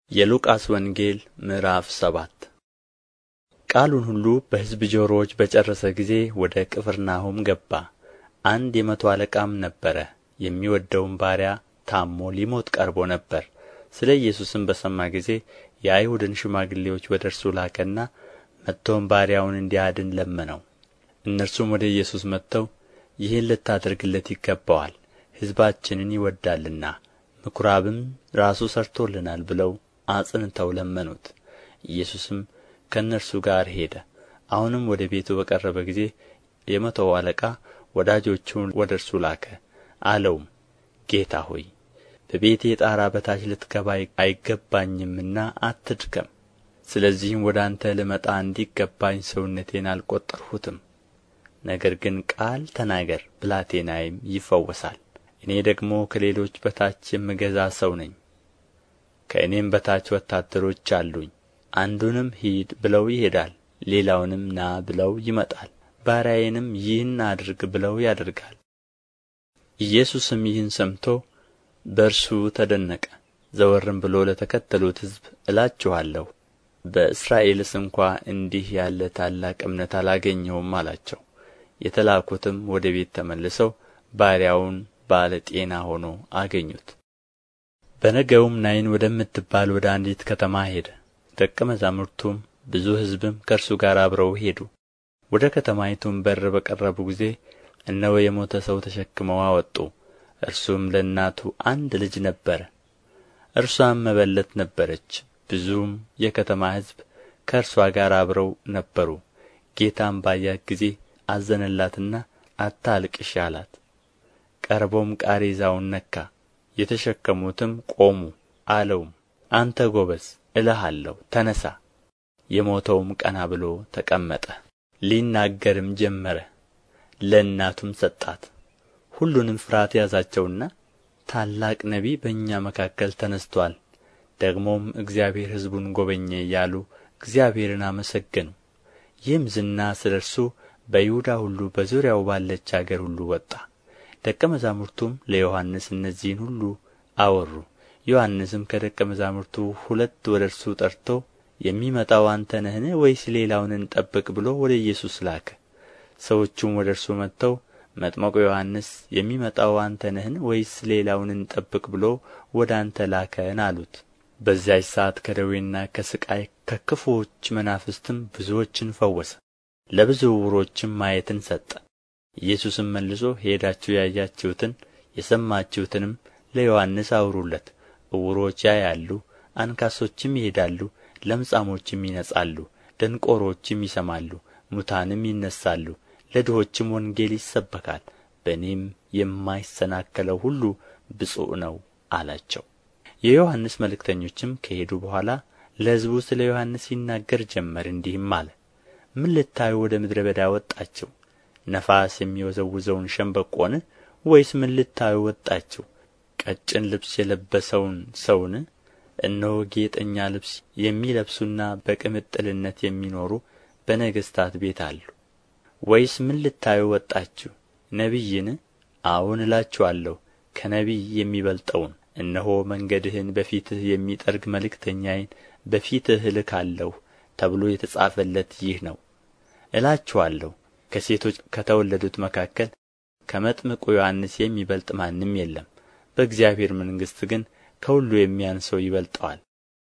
የሉቃስ ወንጌል ምዕራፍ 7 ቃሉን ሁሉ በሕዝብ ጆሮዎች በጨረሰ ጊዜ ወደ ቅፍርናሆም ገባ። አንድ የመቶ አለቃም ነበረ፣ የሚወደውም ባሪያ ታሞ ሊሞት ቀርቦ ነበር። ስለ ኢየሱስም በሰማ ጊዜ የአይሁድን ሽማግሌዎች ወደ እርሱ ላከና መጥቶም ባሪያውን እንዲያድን ለመነው። እነርሱም ወደ ኢየሱስ መጥተው ይህን ልታደርግለት ይገባዋል፣ ሕዝባችንን ይወዳልና ምኵራብም ራሱ ሠርቶልናል ብለው አጽንተው ለመኑት። ኢየሱስም ከእነርሱ ጋር ሄደ። አሁንም ወደ ቤቱ በቀረበ ጊዜ የመቶው አለቃ ወዳጆቹን ወደ እርሱ ላከ። አለውም፣ ጌታ ሆይ በቤቴ ጣራ በታች ልትገባ አይገባኝምና አትድከም። ስለዚህም ወደ አንተ ልመጣ እንዲገባኝ ሰውነቴን አልቈጠርሁትም። ነገር ግን ቃል ተናገር፣ ብላቴናዬም ይፈወሳል። እኔ ደግሞ ከሌሎች በታች የምገዛ ሰው ነኝ። ከእኔም በታች ወታደሮች አሉኝ። አንዱንም ሂድ ብለው ይሄዳል፣ ሌላውንም ና ብለው ይመጣል፣ ባሪያዬንም ይህን አድርግ ብለው ያደርጋል። ኢየሱስም ይህን ሰምቶ በእርሱ ተደነቀ። ዘወርም ብሎ ለተከተሉት ሕዝብ እላችኋለሁ በእስራኤልስ እንኳ እንዲህ ያለ ታላቅ እምነት አላገኘሁም አላቸው። የተላኩትም ወደ ቤት ተመልሰው ባሪያውን ባለ ጤና ሆኖ አገኙት። በነገውም ናይን ወደምትባል ወደ አንዲት ከተማ ሄደ። ደቀ መዛሙርቱም ብዙ ሕዝብም ከእርሱ ጋር አብረው ሄዱ። ወደ ከተማይቱም በር በቀረቡ ጊዜ እነሆ የሞተ ሰው ተሸክመው አወጡ። እርሱም ለእናቱ አንድ ልጅ ነበረ፣ እርሷም መበለት ነበረች። ብዙም የከተማ ሕዝብ ከእርሷ ጋር አብረው ነበሩ። ጌታም ባያት ጊዜ አዘነላትና አታልቅሽ አላት። ቀርቦም ቃሬዛውን ነካ፣ የተሸከሙትም ቆሙ። አለውም፣ አንተ ጎበዝ እልሃለሁ ተነሣ። የሞተውም ቀና ብሎ ተቀመጠ። ሊናገርም ጀመረ። ለእናቱም ሰጣት። ሁሉንም ፍርሃት ያዛቸውና ታላቅ ነቢይ በእኛ መካከል ተነሥቶአል፣ ደግሞም እግዚአብሔር ሕዝቡን ጐበኘ እያሉ እግዚአብሔርን አመሰገኑ። ይህም ዝና ስለ እርሱ በይሁዳ ሁሉ በዙሪያው ባለች አገር ሁሉ ወጣ። ደቀ መዛሙርቱም ለዮሐንስ እነዚህን ሁሉ አወሩ። ዮሐንስም ከደቀ መዛሙርቱ ሁለት ወደ እርሱ ጠርቶ የሚመጣው አንተ ነህን ወይስ ሌላውን እንጠብቅ ብሎ ወደ ኢየሱስ ላከ። ሰዎቹም ወደ እርሱ መጥተው መጥምቁ ዮሐንስ የሚመጣው አንተ ነህን ወይስ ሌላውን እንጠብቅ ብሎ ወደ አንተ ላከን አሉት። በዚያች ሰዓት ከደዌና ከሥቃይ ከክፉዎች መናፍስትም ብዙዎችን ፈወሰ፣ ለብዙ ዕውሮችም ማየትን ሰጠ። ኢየሱስም መልሶ ሄዳችሁ ያያችሁትን የሰማችሁትንም ለዮሐንስ አውሩለት። ዕውሮች ያያሉ፣ አንካሶችም ይሄዳሉ፣ ለምጻሞችም ይነጻሉ፣ ደንቆሮችም ይሰማሉ፣ ሙታንም ይነሣሉ፣ ለድሆችም ወንጌል ይሰበካል። በእኔም የማይሰናከለው ሁሉ ብፁዕ ነው አላቸው። የዮሐንስ መልእክተኞችም ከሄዱ በኋላ ለሕዝቡ ስለ ዮሐንስ ይናገር ጀመር፣ እንዲህም አለ። ምን ልታዩ ወደ ምድረ በዳ ወጣችሁ? ነፋስ የሚወዘውዘውን ሸምበቆን? ወይስ ምን ልታዩ ወጣችሁ? ቀጭን ልብስ የለበሰውን ሰውን? እነሆ ጌጠኛ ልብስ የሚለብሱና በቅምጥልነት የሚኖሩ በነገሥታት ቤት አሉ። ወይስ ምን ልታዩ ወጣችሁ? ነቢይን? አዎን እላችኋለሁ ከነቢይ የሚበልጠውን። እነሆ መንገድህን በፊትህ የሚጠርግ መልእክተኛዬን በፊትህ እልካለሁ ተብሎ የተጻፈለት ይህ ነው። እላችኋለሁ ከሴቶች ከተወለዱት መካከል ከመጥምቁ ዮሐንስ የሚበልጥ ማንም የለም። በእግዚአብሔር መንግሥት ግን ከሁሉ የሚያንሰው ይበልጠዋል።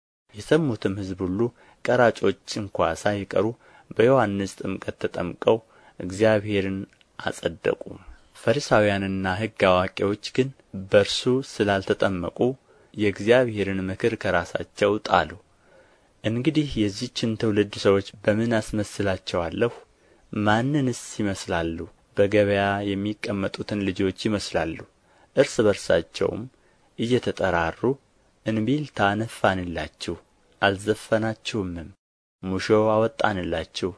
የሰሙትም ሕዝብ ሁሉ ቀራጮች እንኳ ሳይቀሩ በዮሐንስ ጥምቀት ተጠምቀው እግዚአብሔርን አጸደቁ። ፈሪሳውያንና ሕግ አዋቂዎች ግን በእርሱ ስላልተጠመቁ የእግዚአብሔርን ምክር ከራሳቸው ጣሉ። እንግዲህ የዚችን ትውልድ ሰዎች በምን አስመስላቸዋለሁ? ማንንስ ይመስላሉ? በገበያ የሚቀመጡትን ልጆች ይመስላሉ። እርስ በርሳቸውም እየተጠራሩ እንቢልታ ነፋንላችሁ፣ አልዘፈናችሁምም፣ ሙሾ አወጣንላችሁ፣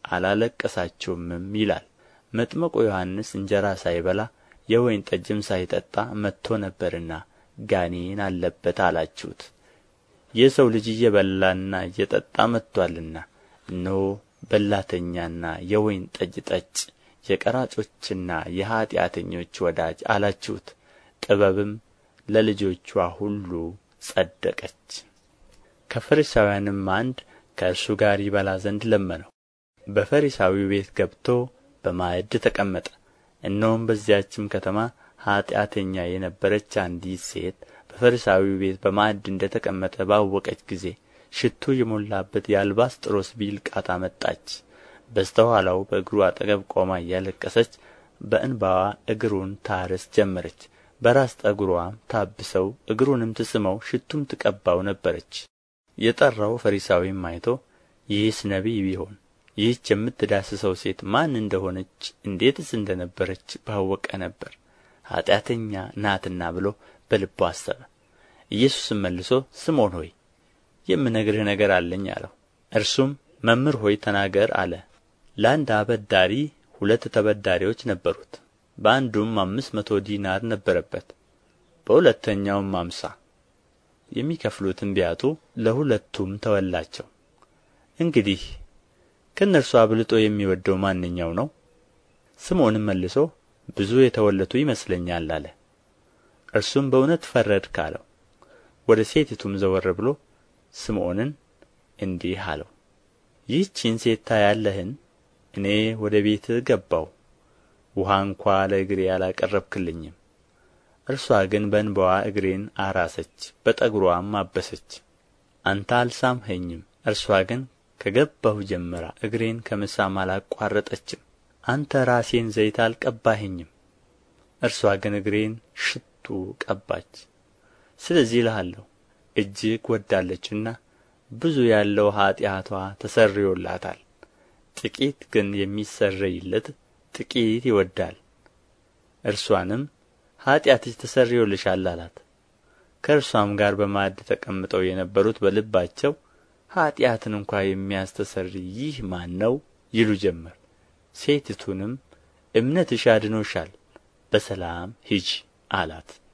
አላለቀሳችሁምም ይላል። መጥምቁ ዮሐንስ እንጀራ ሳይበላ የወይን ጠጅም ሳይጠጣ መጥቶ ነበርና ጋኔን አለበት አላችሁት። የሰው ልጅ እየበላና እየጠጣ መጥቶአልና እነሆ በላተኛና የወይን ጠጅ ጠጭ፣ የቀራጮችና የኃጢአተኞች ወዳጅ አላችሁት። ጥበብም ለልጆቿ ሁሉ ጸደቀች። ከፈሪሳውያንም አንድ ከእርሱ ጋር ይበላ ዘንድ ለመነው። በፈሪሳዊው ቤት ገብቶ በማዕድ ተቀመጠ። እነሆም በዚያችም ከተማ ኃጢአተኛ የነበረች አንዲት ሴት በፈሪሳዊው ቤት በማዕድ እንደ ተቀመጠ ባወቀች ጊዜ ሽቱ የሞላበት የአልባስጥሮስ ቢልቃጥ አመጣች። በስተ ኋላው በእግሩ አጠገብ ቆማ እያለቀሰች በእንባዋ እግሩን ታርስ ጀመረች። በራስ ጠጕርዋም ታብሰው እግሩንም ትስመው ሽቱም ትቀባው ነበረች። የጠራው ፈሪሳዊም አይቶ ይህስ ነቢይ ቢሆን ይህች የምትዳስሰው ሴት ማን እንደሆነች እንዴትስ እንደ ነበረች ባወቀ ነበር፣ ኃጢአተኛ ናትና ብሎ በልቡ አሰበ። ኢየሱስም መልሶ ስምዖን ሆይ የምነግርህ ነገር አለኝ አለው። እርሱም መምህር ሆይ ተናገር አለ። ለአንድ አበዳሪ 2 ተበዳሪዎች ነበሩት። በአንዱም 500 ዲናር ነበረበት፣ በሁለተኛውም 50። የሚከፍሉትም ቢያጡ ለሁለቱም ተወላቸው። እንግዲህ ከእነርሱ አብልጦ የሚወደው ማንኛው ነው? ስምዖንም መልሶ ብዙ የተወለቱ ይመስለኛል አለ። እርሱም በእውነት ፈረድህ አለው። ወደ ሴቲቱም ዘወር ብሎ ስምዖንን እንዲህ አለው፣ ይህችን ሴት ታያለህን? እኔ ወደ ቤትህ ገባሁ፣ ውኃ እንኳ ለእግሬ አላቀረብክልኝም። እርሷ ግን በእንባዋ እግሬን አራሰች፣ በጠጕርዋም አበሰች። አንተ አልሳምኸኝም፣ እርሷ ግን ከገባሁ ጀምራ እግሬን ከመሳም አላቋረጠችም። አንተ ራሴን ዘይት አልቀባኸኝም፣ እርሷ ግን እግሬን ሽቱ ቀባች። ስለዚህ እልሃለሁ እጅግ ወዳለችና ብዙ ያለው ኃጢአትዋ ተሰርዮላታል። ጥቂት ግን የሚሰረይለት ጥቂት ይወዳል። እርሷንም ኃጢአትሽ ተሰርዮልሻል አላት። ከእርሷም ጋር በማዕድ ተቀምጠው የነበሩት በልባቸው ኃጢአትን እንኳ የሚያስተሰርይ ይህ ማን ነው ይሉ ጀመር። ሴቲቱንም እምነትሽ አድኖሻል፣ በሰላም ሂጂ አላት።